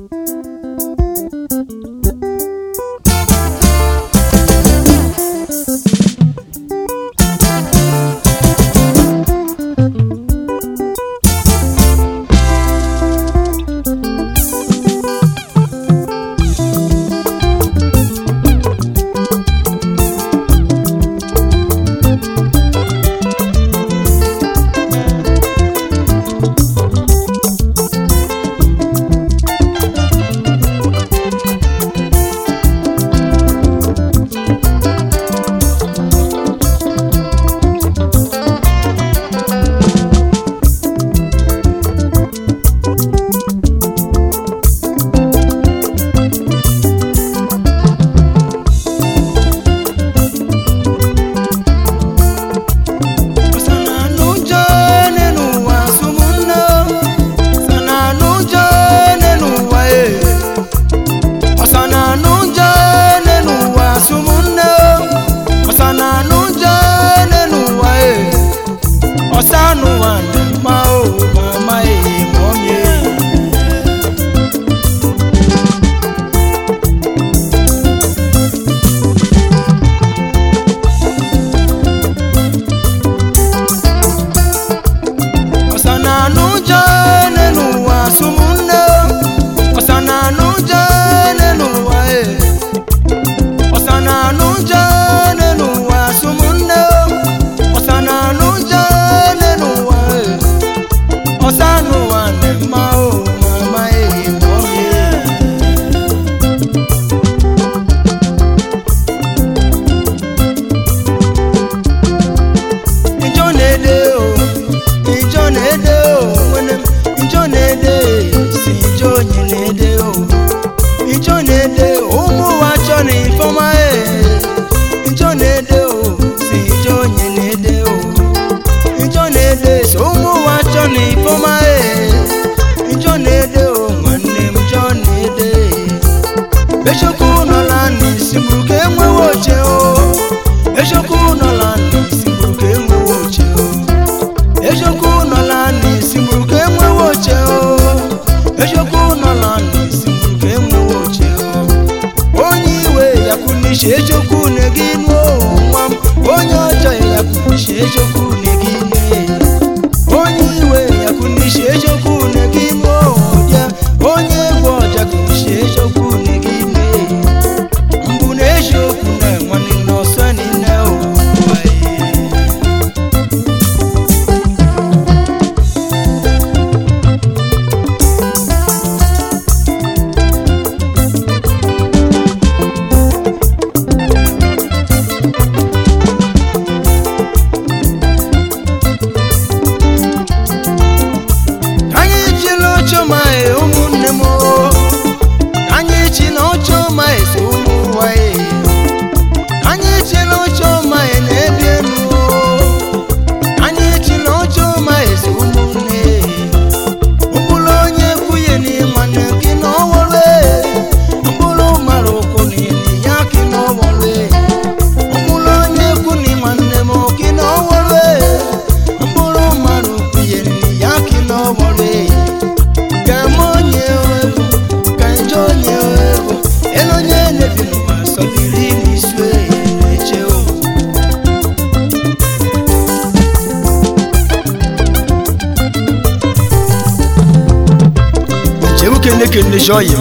Kende joye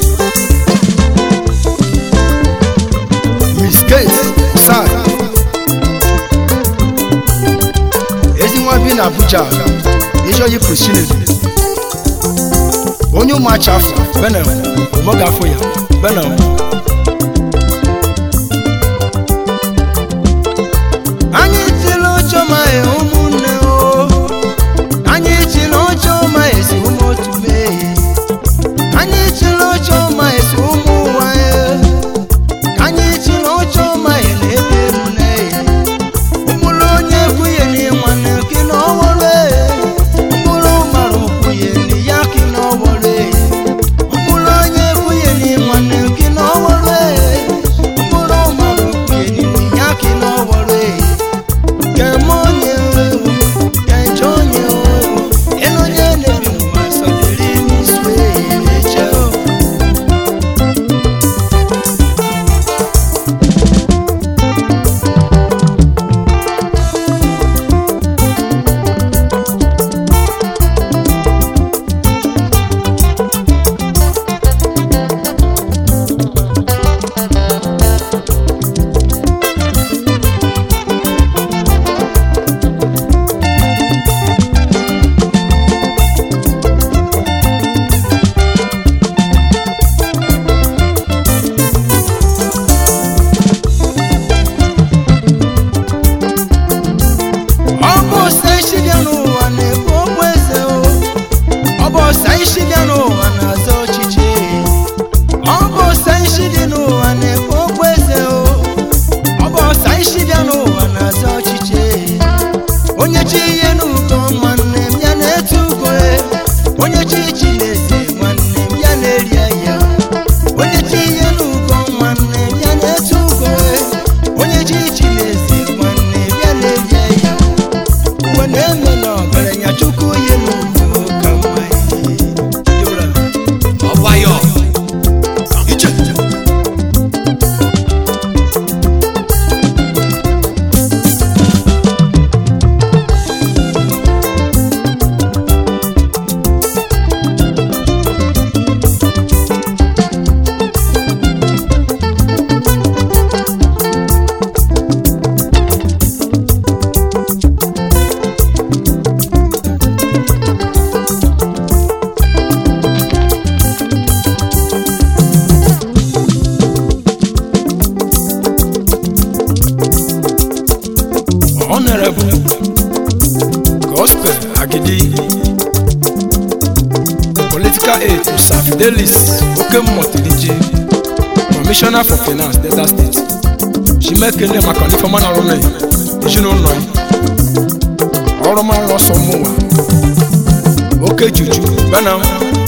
Miss Kate Sai Ezi nwa bi na Abuja Ijoye Priscilla Onye ụmụacha afọ bena ụmụ gafọ ya bena Anyị tilo choma e ụmụnne o Anyị tilo choma e si ụmụ otume Anyị tilo choma e si ụmụ nwaye Anyị tilo choma e na-ebe nne Ụmụlụ onye kwuye n'ịnwanne gị n'ọwọle Ụmụlụ mara kwuye n'i ya gị n'ọwọle Ụmụlụ onye kwuye n'ịnwanne gị n'ọwọle ọsọ isi bịa n'ụwa na-azọ ọchịchị ọ bụ ọsọ isi dị n'ụwa na-ekpe okwu eze o ọ bụ ọsọ isi bịa n'ụwa na-azọ ọchịchị onye chi ihe n'ụkọ nwanne m ya na-etu ugo onye chi chi na-eze nwanne m ya na-eri ya onye chi ihe n'ụkọ nwanne m ya na-etu ugo onye chi chi na-eze nwanne m ya na-eri ya uwe na-eme na ọgaranya chukwu ihe n'ụwa ka mma ọgbayọ ije Honorable Gospel Agidi, Political Aid to Sir Fidelis Okemmotilije, Commissioner for Finance, Delta State. Shimekele maka n'ifeoma na ọrụ ezinụlọ ya. Ọrụ mara ọsọ mụwa. Oke juju, benam.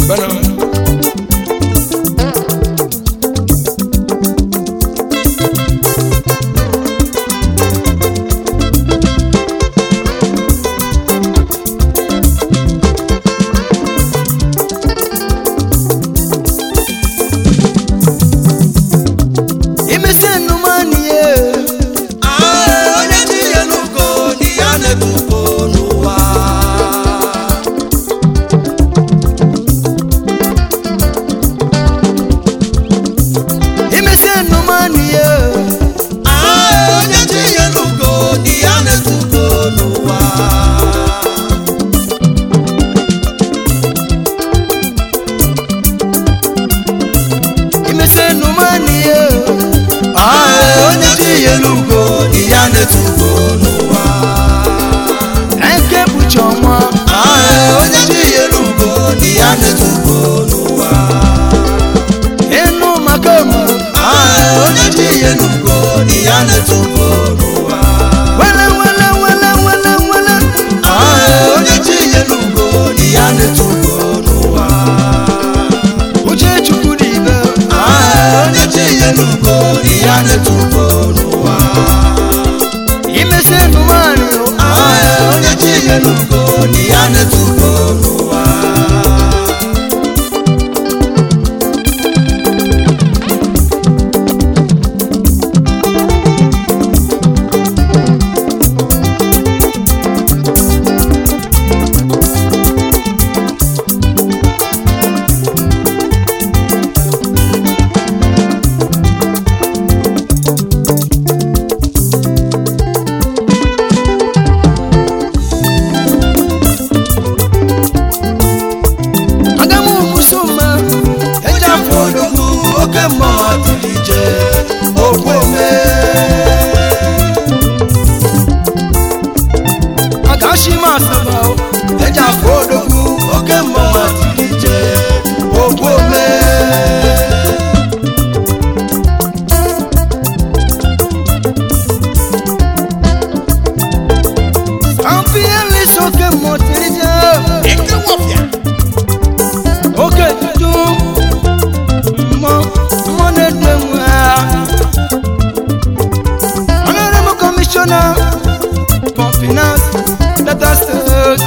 For Finance, Delta State,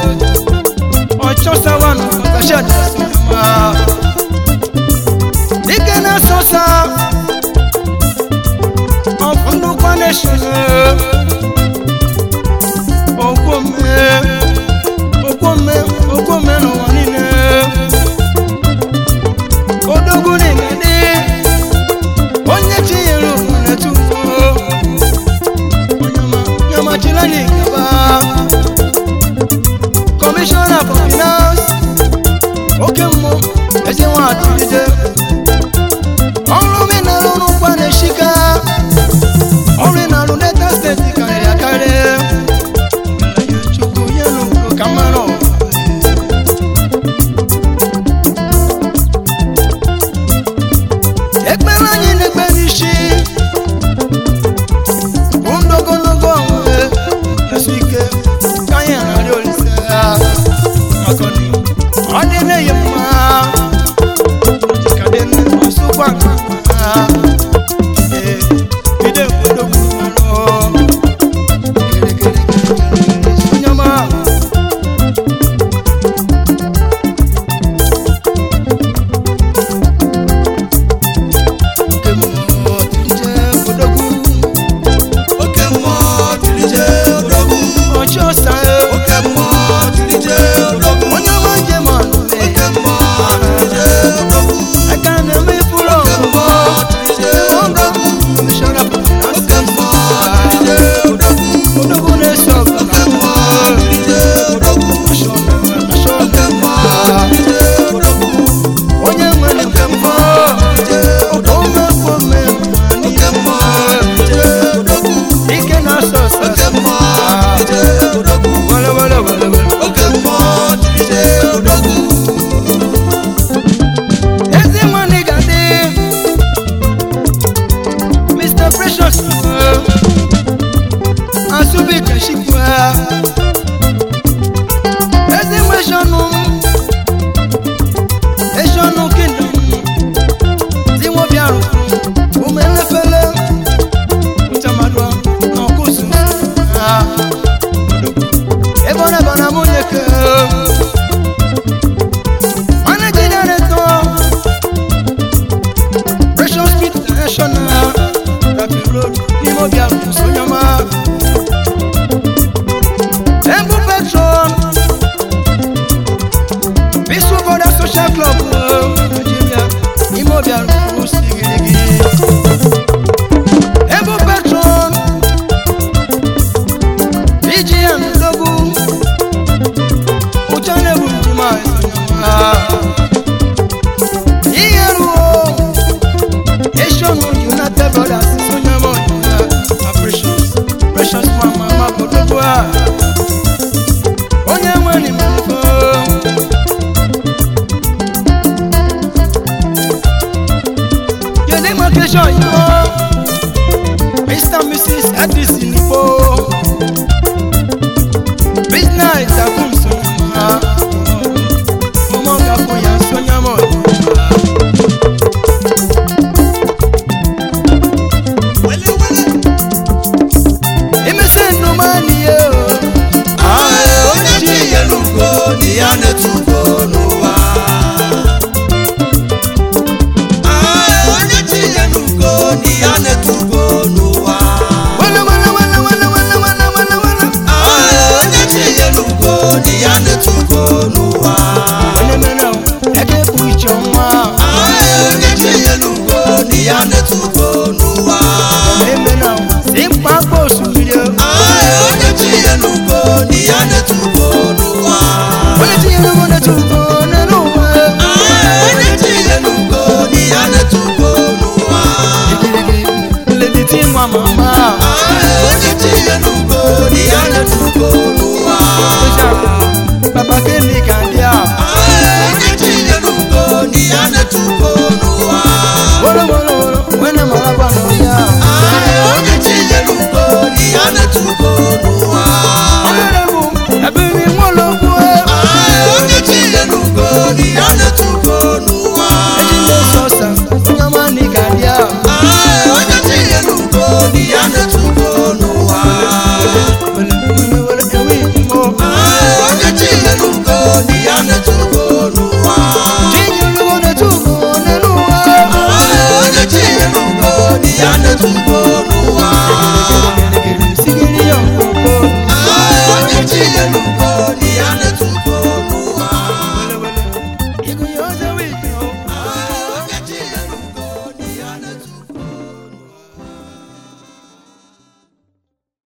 Ochosa one, Dikena Sosa, of Nukwa Nation, Okome, Wanine, Odogune, Onyechi, Netuko. Commissioner for Finance, Okemo, Ezewa Atilije. Ọrụ mi na ọrụ kwa na-eshika, ọrụ na ọrụ Delta State karịrị akarị. Chukwu yenu kamano. Social Club Nigeria Imo bịara sigirigi Ebo Patron BGN Dogu Uchane Bunjima Iyeruo Eshonu United Brothers Sonyamo Precious Mama Kodogwa Onye nwani mfo Yele Makesho Ipo Mr. and Mrs. Edison Ipo Midnight Akum Sonyama Momonga Puya Sonyamo Mama, Papa Kelly Candia, when I'm Go.